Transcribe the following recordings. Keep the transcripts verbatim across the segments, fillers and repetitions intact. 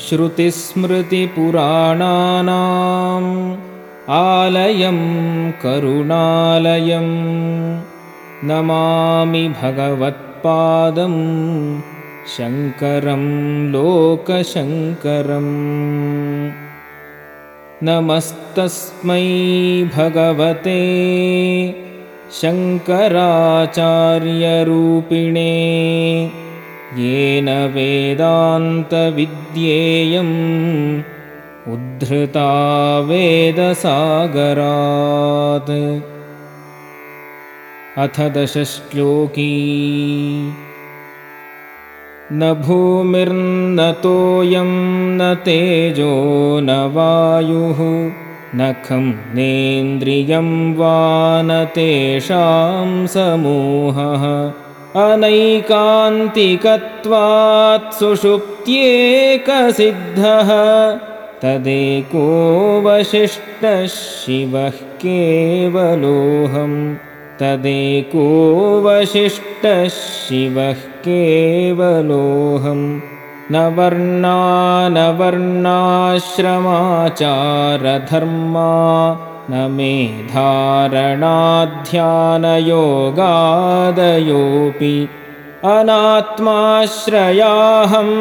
श्रुतिस्मृतिपुराणानाम् आलयं करुणालयं नमामि भगवत्पादं शङ्करं लोकशङ्करम्। नमस्तस्मै भगवते शङ्कराचार्यरूपिणे येन वेदान्तविद्येयम् उद्धृता वेदसागरात्। अथ दशश्लोकी। न भूमिर्न तोयं न तेजो न वायुः न खं नेन्द्रियं वा न तेषां समूहः अनैकान्तिकत्वात् सुषुप्त्येकसिद्धः तदेको वसिष्ठः शिवः केवलोऽहम् तदेको वसिष्ठः शिवः केवलोऽहम्। न वर्णा न वर्णाश्रमाचारधर्मा न मेधारणाध्यानयोगादयोऽपि अनात्माश्रयाहं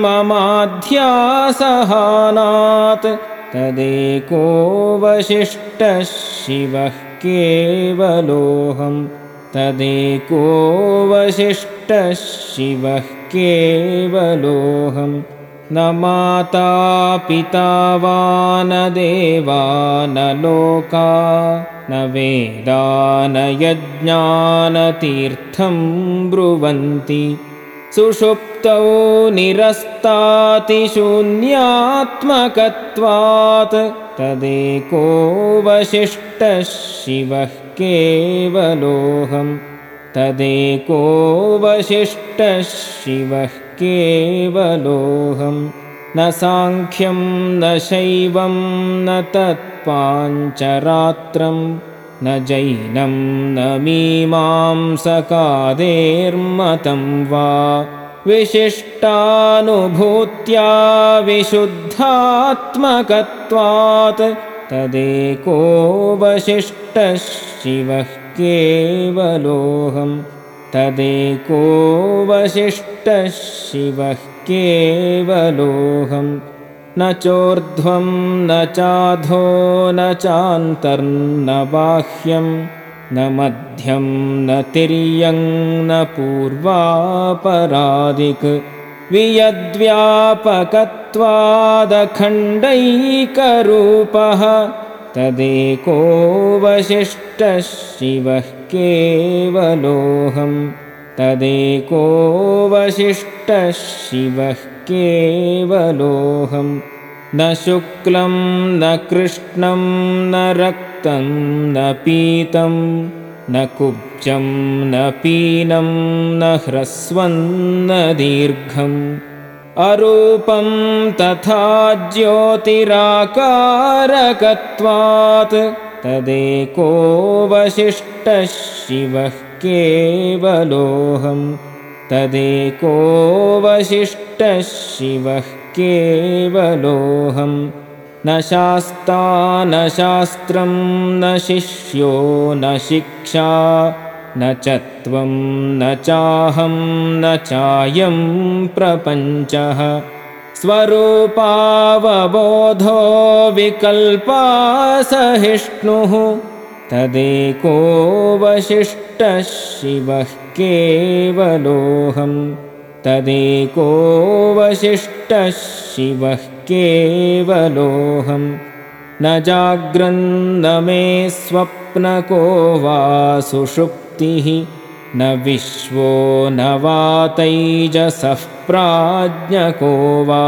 ममाध्यासहानात् तदेको वसिष्ठः शिवः केवलोऽहम् तदेको वसिष्ठः शिवः केवलोऽहम्। न माता पिता वा न देवा न लोका न वेदा न यज्ञा न तीर्थं ब्रुवन्ति सुषुप्तौ निरस्तातिशून्यात्मकत्वात् तदेको वसिष्ठः शिवः केवलोऽहम् तदेको वसिष्ठः शिवः केवलोऽहम्। न सांख्यं न शैवं न तत्पाञ्चरात्रं न जैनं न मीमांसकादेर्मतं वा विशिष्टानुभूत्या विशुद्धात्मकत्वात् तदेको वसिष्ठः शिवः केवलोऽहम् तदेको वसिष्ठः शिवः केवलोऽहम्। न चोर्ध्वं न चाधो न चान्तर्न बाह्यं न मध्यं न तिर्यं न पूर्वापरादिक् वियद्व्यापकत्वादखण्डैकरूपः तदेको वसिष्ठः शिवः केवलोऽहम् तदेको वसिष्ठः शिवः केवलोऽहम्। न शुक्लं न कृष्णं न रक्तं न पीतं न कुब्जं न पीनं न ह्रस्वं न दीर्घम् अरूपं तथा ज्योतिराकारकत्वात् तदेको वसिष्ठः शिवः केवलोऽहम् तदेको वसिष्ठः शिवः केवलोऽहम्। न शास्ता न शास्त्रं न शिष्यो न शिक्षा न च त्वं न चाहं न चायं प्रपञ्चः स्वरूपावबोधो विकल्पासहिष्णुः तदेको वसिष्ठः शिवः केवलोऽहम् तदेको वसिष्ठः शिवः केवलोऽहम्। न जाग्रन्न मे स्वप्नको वा सुषुप्तिः न विश्वो न वा तैजसः प्राज्ञको वा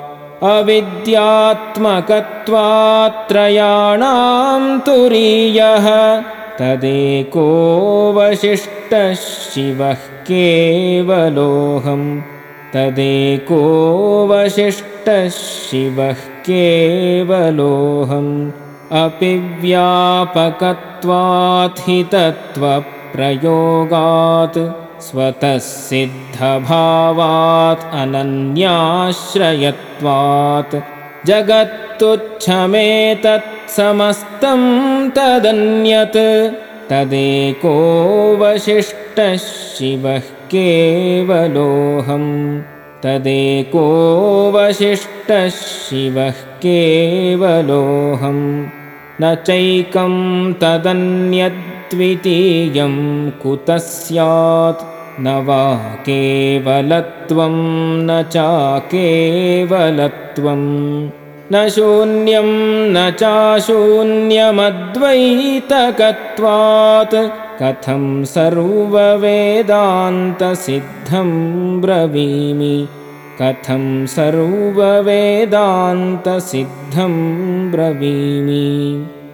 अविद्यात्मकत्वात्त्रयाणां तुरीयः तदेको वसिष्ठः शिवः केवलोऽहम् तदेको वसिष्ठः शिवः केवलोऽहम्। अपि व्यापकत्वात् हि तत्त्वप्रयोगात् स्वतः सिद्धभावात् अनन्याश्रयत्वात् जगत्तुच्छमेतत् समस्तं तदन्यत् तदेको वशिष्ठः शिवः केवलोऽहम् तदेको वशिष्ठः शिवः केवलोऽहम् न चैकं तदन्यद्वितीयं कुतः स्यात् न वा केवलत्वं न चाकेवलत्वं न शून्यं न चाशून्यमद्वैतकत्वात् कथं सर्ववेदान्तसिद्धं ब्रवीमि कथं सर्ववेदान्तसिद्धं ब्रवीमि।